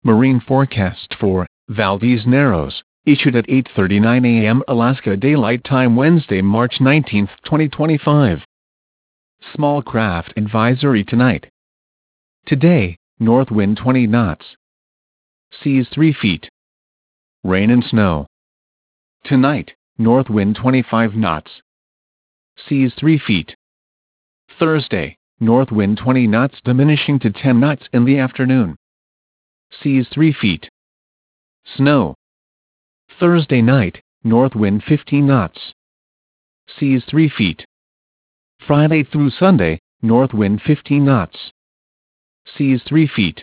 Marine forecast for Valdez Narrows, issued at 8:39 a.m. Alaska Daylight Time Wednesday, March 19, 2025. Small craft advisory tonight. Today, north wind 20 knots. Seas 3 feet. Rain and snow. Tonight, north wind 25 knots. Seas 3 feet. Thursday, north wind 20 knots diminishing to 10 knots in the afternoon. Seas 3 feet. Snow. Thursday night, north wind 15 knots. Seas 3 feet. Friday through Sunday, north wind 15 knots. Seas 3 feet.